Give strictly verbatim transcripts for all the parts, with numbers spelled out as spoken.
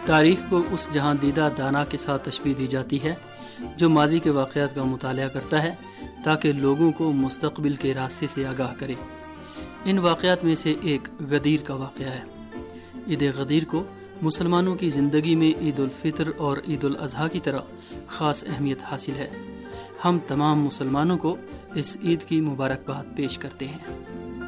تاریخ کو اس جہاں دیدہ دانا کے ساتھ تشبیہ دی جاتی ہے جو ماضی کے واقعات کا مطالعہ کرتا ہے تاکہ لوگوں کو مستقبل کے راستے سے آگاہ کرے۔ ان واقعات میں سے ایک غدیر کا واقعہ ہے۔ عید غدیر کو مسلمانوں کی زندگی میں عید الفطر اور عید الاضحیٰ کی طرح خاص اہمیت حاصل ہے۔ ہم تمام مسلمانوں کو اس عید کی مبارکباد پیش کرتے ہیں۔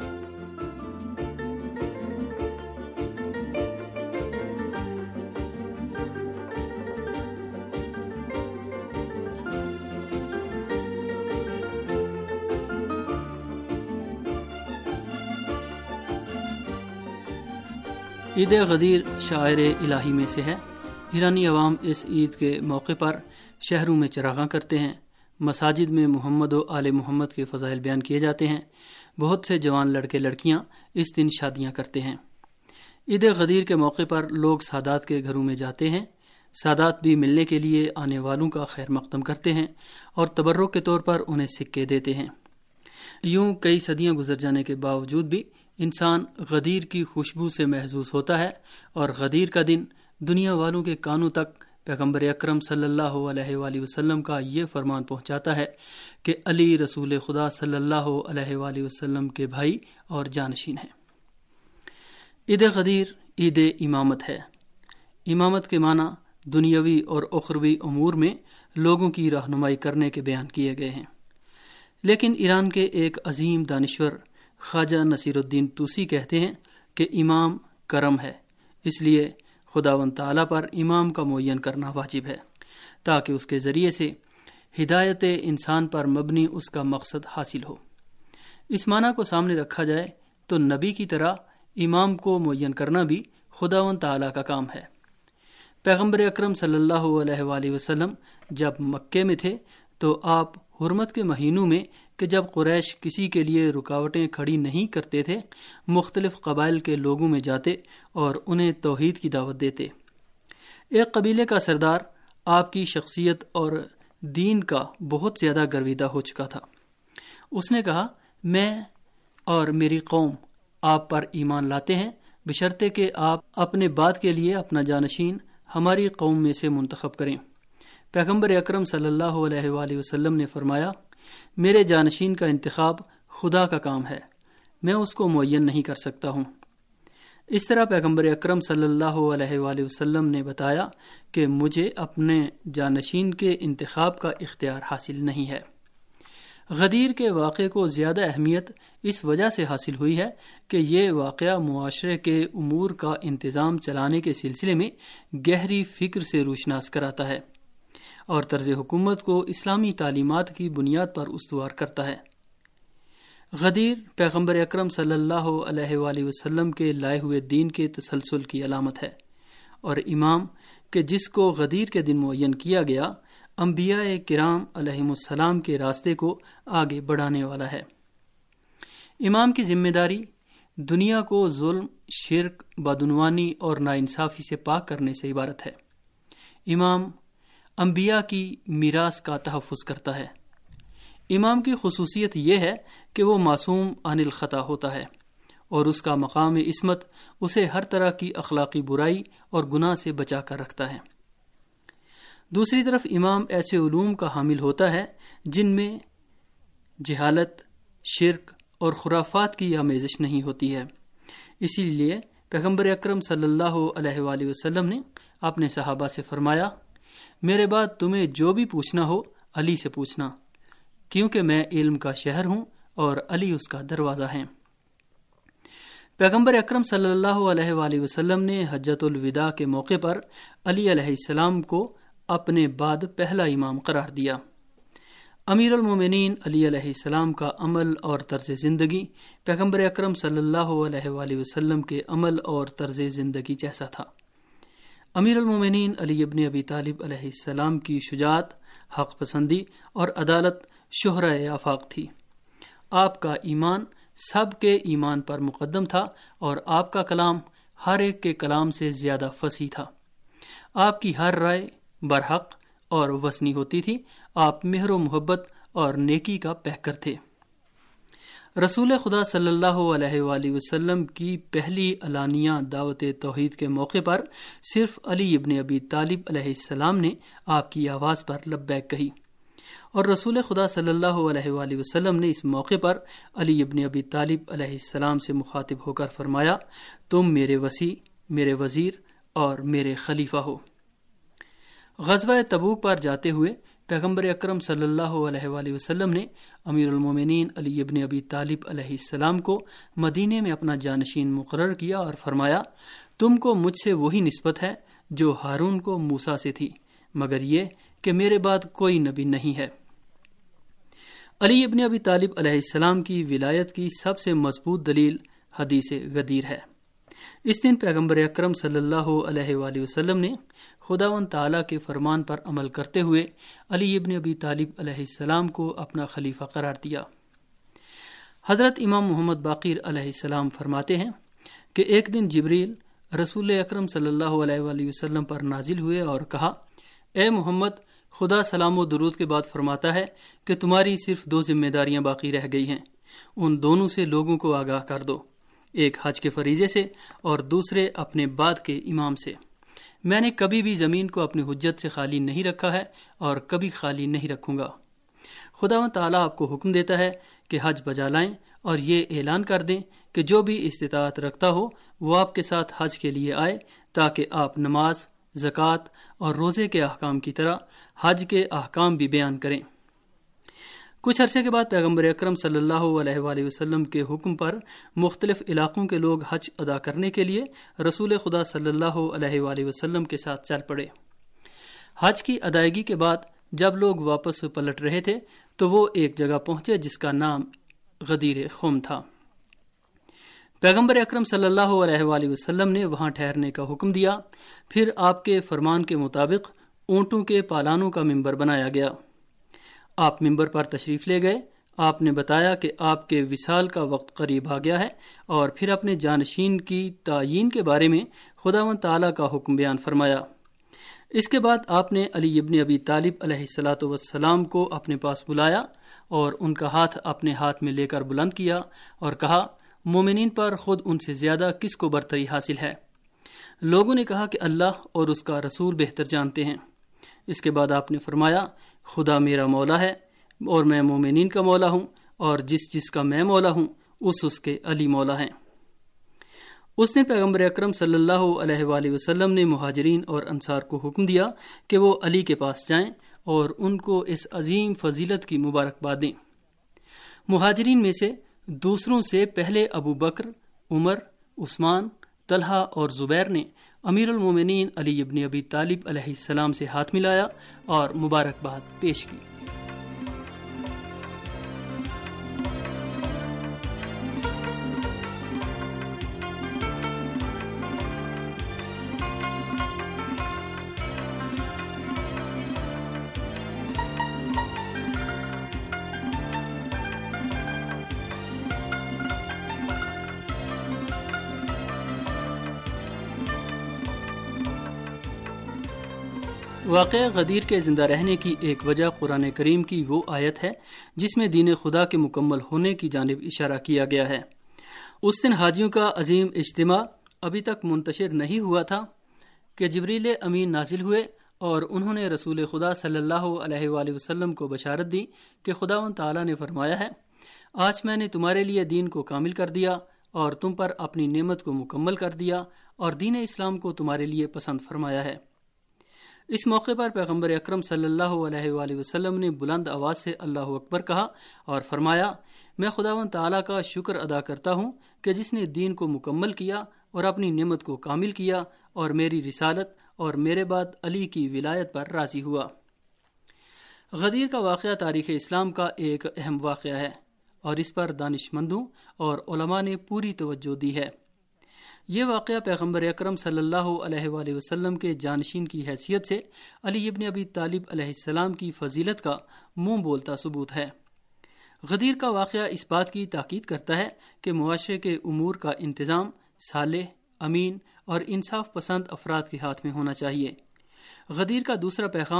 عید غدیر شاعر الہی میں سے ہے۔ ایرانی عوام اس عید کے موقع پر شہروں میں چراغاں کرتے ہیں، مساجد میں محمد و آل محمد کے فضائل بیان کیے جاتے ہیں، بہت سے جوان لڑکے لڑکیاں اس دن شادیاں کرتے ہیں۔ عید غدیر کے موقع پر لوگ سادات کے گھروں میں جاتے ہیں، سادات بھی ملنے کے لیے آنے والوں کا خیر مقدم کرتے ہیں اور تبرک کے طور پر انہیں سکے دیتے ہیں۔ یوں کئی صدیاں گزر جانے کے باوجود بھی انسان غدیر کی خوشبو سے محظوظ ہوتا ہے، اور غدیر کا دن دنیا والوں کے کانوں تک پیغمبر اکرم صلی اللہ علیہ وآلہ وسلم کا یہ فرمان پہنچاتا ہے کہ علی رسول خدا صلی اللہ علیہ وآلہ وسلم کے بھائی اور جانشین ہیں۔ عید غدیر عید امامت ہے۔ امامت کے معنی دنیاوی اور اخروی امور میں لوگوں کی رہنمائی کرنے کے بیان کیے گئے ہیں، لیکن ایران کے ایک عظیم دانشور خواجہ نصیر الدین توسی کہتے ہیں کہ امام کرم ہے، اس لیے خداوند تعالیٰ پر امام کا معین کرنا واجب ہے تاکہ اس کے ذریعے سے ہدایت انسان پر مبنی اس کا مقصد حاصل ہو۔ اس معنی کو سامنے رکھا جائے تو نبی کی طرح امام کو معین کرنا بھی خداوند تعالیٰ کا کام ہے۔ پیغمبر اکرم صلی اللہ علیہ وآلہ وسلم جب مکے میں تھے تو آپ حرمت کے مہینوں میں کہ جب قریش کسی کے لیے رکاوٹیں کھڑی نہیں کرتے تھے، مختلف قبائل کے لوگوں میں جاتے اور انہیں توحید کی دعوت دیتے۔ ایک قبیلے کا سردار آپ کی شخصیت اور دین کا بہت زیادہ گرویدہ ہو چکا تھا۔ اس نے کہا، میں اور میری قوم آپ پر ایمان لاتے ہیں بشرطے کہ آپ اپنے بعد کے لیے اپنا جانشین ہماری قوم میں سے منتخب کریں۔ پیغمبر اکرم صلی اللہ علیہ وآلہ وسلم نے فرمایا، میرے جانشین کا انتخاب خدا کا کام ہے، میں اس کو معین نہیں کر سکتا ہوں۔ اس طرح پیغمبر اکرم صلی اللہ علیہ وآلہ وسلم نے بتایا کہ مجھے اپنے جانشین کے انتخاب کا اختیار حاصل نہیں ہے۔ غدیر کے واقعے کو زیادہ اہمیت اس وجہ سے حاصل ہوئی ہے کہ یہ واقعہ معاشرے کے امور کا انتظام چلانے کے سلسلے میں گہری فکر سے روشناس کراتا ہے اور طرز حکومت کو اسلامی تعلیمات کی بنیاد پر استوار کرتا ہے۔ غدیر پیغمبر اکرم صلی اللہ علیہ وآلہ وسلم کے لائے ہوئے دین کے تسلسل کی علامت ہے، اور امام کہ جس کو غدیر کے دن معین کیا گیا انبیاء کرام علیہم السلام کے راستے کو آگے بڑھانے والا ہے۔ امام کی ذمہ داری دنیا کو ظلم، شرک، بدعنوانی اور ناانصافی سے پاک کرنے سے عبارت ہے۔ امام انبیاء کی میراث کا تحفظ کرتا ہے۔ امام کی خصوصیت یہ ہے کہ وہ معصوم عن الخطا ہوتا ہے، اور اس کا مقام عصمت اسے ہر طرح کی اخلاقی برائی اور گناہ سے بچا کر رکھتا ہے۔ دوسری طرف امام ایسے علوم کا حامل ہوتا ہے جن میں جہالت، شرک اور خرافات کی آمیزش نہیں ہوتی ہے۔ اسی لیے پیغمبر اکرم صلی اللہ علیہ وآلہ وسلم نے اپنے صحابہ سے فرمایا، میرے بعد تمہیں جو بھی پوچھنا ہو علی سے پوچھنا، کیونکہ میں علم کا شہر ہوں اور علی اس کا دروازہ ہے۔ پیغمبر اکرم صلی اللہ علیہ وآلہ وسلم نے حجۃ الوداع کے موقع پر علی علیہ السلام کو اپنے بعد پہلا امام قرار دیا۔ امیر المومنین علی علیہ السلام کا عمل اور طرز زندگی پیغمبر اکرم صلی اللہ علیہ وآلہ وسلم کے عمل اور طرز زندگی جیسا تھا۔ امیر المومنین علی ابن ابی طالب علیہ السلام کی شجاعت، حق پسندی اور عدالت شہرہ آفاق تھی۔ آپ کا ایمان سب کے ایمان پر مقدم تھا، اور آپ کا کلام ہر ایک کے کلام سے زیادہ فصیح تھا۔ آپ کی ہر رائے برحق اور وزنی ہوتی تھی۔ آپ مہر و محبت اور نیکی کا پیکر تھے۔ رسول خدا صلی اللہ علیہ وآلہ وسلم کی پہلی علانیہ دعوت توحید کے موقع پر صرف علی ابن ابی طالب علیہ السلام نے آپ کی آواز پر لبیک کہی، اور رسول خدا صلی اللہ علیہ وآلہ وسلم نے اس موقع پر علی ابن ابی طالب علیہ السلام سے مخاطب ہو کر فرمایا، تم میرے وصی، میرے وزیر اور میرے خلیفہ ہو۔ غزوہ تبوک پر جاتے ہوئے پیغمبر اکرم صلی اللہ علیہ وآلہ وسلم نے امیر المومنین علی ابن ابی طالب علیہ السلام کو مدینے میں اپنا جانشین مقرر کیا اور فرمایا، تم کو مجھ سے وہی نسبت ہے جو ہارون کو موسیٰ سے تھی، مگر یہ کہ میرے بعد کوئی نبی نہیں ہے۔ علی ابن ابی طالب علیہ السلام کی ولایت کی سب سے مضبوط دلیل حدیث غدیر ہے۔ اس دن پیغمبر اکرم صلی اللہ علیہ وآلہ وسلم نے خداوند تعالیٰ کے فرمان پر عمل کرتے ہوئے علی ابن ابی طالب علیہ السلام کو اپنا خلیفہ قرار دیا۔ حضرت امام محمد باقر علیہ السلام فرماتے ہیں کہ ایک دن جبریل رسول اکرم صلی اللہ علیہ وآلہ وسلم پر نازل ہوئے اور کہا، اے محمد، خدا سلام و درود کے بعد فرماتا ہے کہ تمہاری صرف دو ذمہ داریاں باقی رہ گئی ہیں، ان دونوں سے لوگوں کو آگاہ کر دو، ایک حج کے فریضے سے اور دوسرے اپنے بعد کے امام سے۔ میں نے کبھی بھی زمین کو اپنی حجت سے خالی نہیں رکھا ہے اور کبھی خالی نہیں رکھوں گا۔ خداوند تعالیٰ آپ کو حکم دیتا ہے کہ حج بجا لائیں اور یہ اعلان کر دیں کہ جو بھی استطاعت رکھتا ہو وہ آپ کے ساتھ حج کے لیے آئے، تاکہ آپ نماز، زکوٰۃ اور روزے کے احکام کی طرح حج کے احکام بھی بیان کریں۔ کچھ عرصے کے بعد پیغمبر اکرم صلی اللہ علیہ وآلہ وسلم کے حکم پر مختلف علاقوں کے لوگ حج ادا کرنے کے لیے رسول خدا صلی اللہ علیہ وآلہ وسلم کے ساتھ چل پڑے۔ حج کی ادائیگی کے بعد جب لوگ واپس پلٹ رہے تھے تو وہ ایک جگہ پہنچے جس کا نام غدیر خم تھا۔ پیغمبر اکرم صلی اللہ علیہ وآلہ وسلم نے وہاں ٹھہرنے کا حکم دیا، پھر آپ کے فرمان کے مطابق اونٹوں کے پالانوں کا ممبر بنایا گیا۔ آپ ممبر پر تشریف لے گئے۔ آپ نے بتایا کہ آپ کے وصال کا وقت قریب آ گیا ہے، اور پھر اپنے جانشین کی تعیین کے بارے میں خداوند تعالیٰ کا حکم بیان فرمایا۔ اس کے بعد آپ نے علی ابن ابی طالب علیہ الصلاۃ والسلام کو اپنے پاس بلایا اور ان کا ہاتھ اپنے ہاتھ میں لے کر بلند کیا اور کہا، مومنین پر خود ان سے زیادہ کس کو برتری حاصل ہے؟ لوگوں نے کہا کہ اللہ اور اس کا رسول بہتر جانتے ہیں۔ اس کے بعد آپ نے فرمایا، خدا میرا مولا ہے اور میں مومنین کا مولا ہوں، اور جس جس کا میں مولا ہوں اس اس کے علی مولا ہیں۔ اس نے پیغمبر اکرم صلی اللہ علیہ وآلہ وسلم نے مہاجرین اور انصار کو حکم دیا کہ وہ علی کے پاس جائیں اور ان کو اس عظیم فضیلت کی مبارکباد دیں۔ مہاجرین میں سے دوسروں سے پہلے ابو بکر، عمر، عثمان، طلحہ اور زبیر نے امیر المومنین علی ابن ابی طالب علیہ السلام سے ہاتھ ملایا اور مبارکباد پیش کی۔ واقعہ غدیر کے زندہ رہنے کی ایک وجہ قرآن کریم کی وہ آیت ہے جس میں دین خدا کے مکمل ہونے کی جانب اشارہ کیا گیا ہے۔ اس دن حاجیوں کا عظیم اجتماع ابھی تک منتشر نہیں ہوا تھا کہ جبریل امین نازل ہوئے اور انہوں نے رسول خدا صلی اللہ علیہ وآلہ وسلم کو بشارت دی کہ خداوند تعالیٰ نے فرمایا ہے، آج میں نے تمہارے لیے دین کو کامل کر دیا اور تم پر اپنی نعمت کو مکمل کر دیا اور دین اسلام کو تمہارے لیے پسند فرمایا ہے۔ اس موقع پر پیغمبر اکرم صلی اللہ علیہ وآلہ وسلم نے بلند آواز سے اللہ اکبر کہا اور فرمایا، میں خداوند تعالیٰ کا شکر ادا کرتا ہوں کہ جس نے دین کو مکمل کیا اور اپنی نعمت کو کامل کیا اور میری رسالت اور میرے بعد علی کی ولایت پر راضی ہوا۔ غدیر کا واقعہ تاریخ اسلام کا ایک اہم واقعہ ہے اور اس پر دانش مندوں اور علماء نے پوری توجہ دی ہے۔ یہ واقعہ پیغمبر اکرم صلی اللہ علیہ وآلہ وسلم کے جانشین کی حیثیت سے علی ابن ابی طالب علیہ السلام کی فضیلت کا منہ بولتا ثبوت ہے۔ غدیر کا واقعہ اس بات کی تاکید کرتا ہے کہ معاشرے کے امور کا انتظام صالح، امین اور انصاف پسند افراد کے ہاتھ میں ہونا چاہیے۔ غدیر کا دوسرا پیغام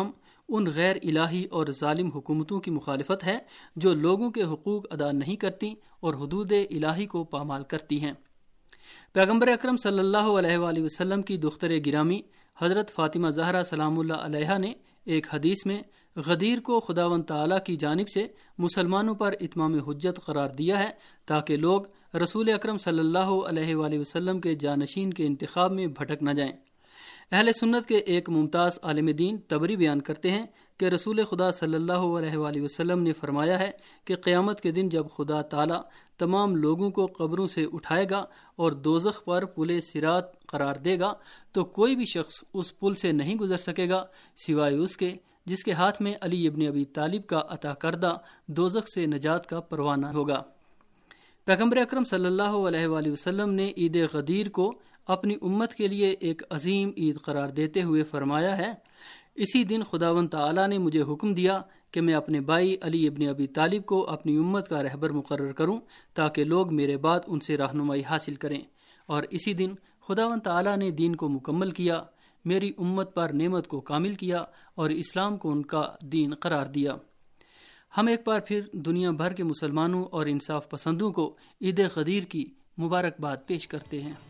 ان غیر الہی اور ظالم حکومتوں کی مخالفت ہے جو لوگوں کے حقوق ادا نہیں کرتی اور حدود الہی کو پامال کرتی ہیں۔ پیغمبر اکرم صلی اللہ علیہ وآلہ وسلم کی دختر گرامی حضرت فاطمہ زہرا سلام اللہ علیہا نے ایک حدیث میں غدیر کو خداوند تعالیٰ کی جانب سے مسلمانوں پر اتمام حجت قرار دیا ہے تاکہ لوگ رسول اکرم صلی اللہ علیہ وآلہ وسلم کے جانشین کے انتخاب میں بھٹک نہ جائیں۔ اہل سنت کے ایک ممتاز عالم دین طبری بیان کرتے ہیں کہ رسول خدا صلی اللہ علیہ وآلہ وسلم نے فرمایا ہے کہ قیامت کے دن جب خدا تعالیٰ تمام لوگوں کو قبروں سے اٹھائے گا اور دوزخ پر پل صراط قرار دے گا تو کوئی بھی شخص اس پل سے نہیں گزر سکے گا سوائے اس کے جس کے ہاتھ میں علی ابن ابی طالب کا عطا کردہ دوزخ سے نجات کا پروانہ ہوگا۔ پیغمبر اکرم صلی اللہ علیہ وآلہ وسلم نے عید غدیر کو اپنی امت کے لیے ایک عظیم عید قرار دیتے ہوئے فرمایا ہے، اسی دن خداوند تعالیٰ نے مجھے حکم دیا کہ میں اپنے بھائی علی ابن ابی طالب کو اپنی امت کا رہبر مقرر کروں تاکہ لوگ میرے بعد ان سے رہنمائی حاصل کریں، اور اسی دن خداوند تعالیٰ نے دین کو مکمل کیا، میری امت پر نعمت کو کامل کیا اور اسلام کو ان کا دین قرار دیا۔ ہم ایک بار پھر دنیا بھر کے مسلمانوں اور انصاف پسندوں کو عید غدیر کی مبارکباد پیش کرتے ہیں۔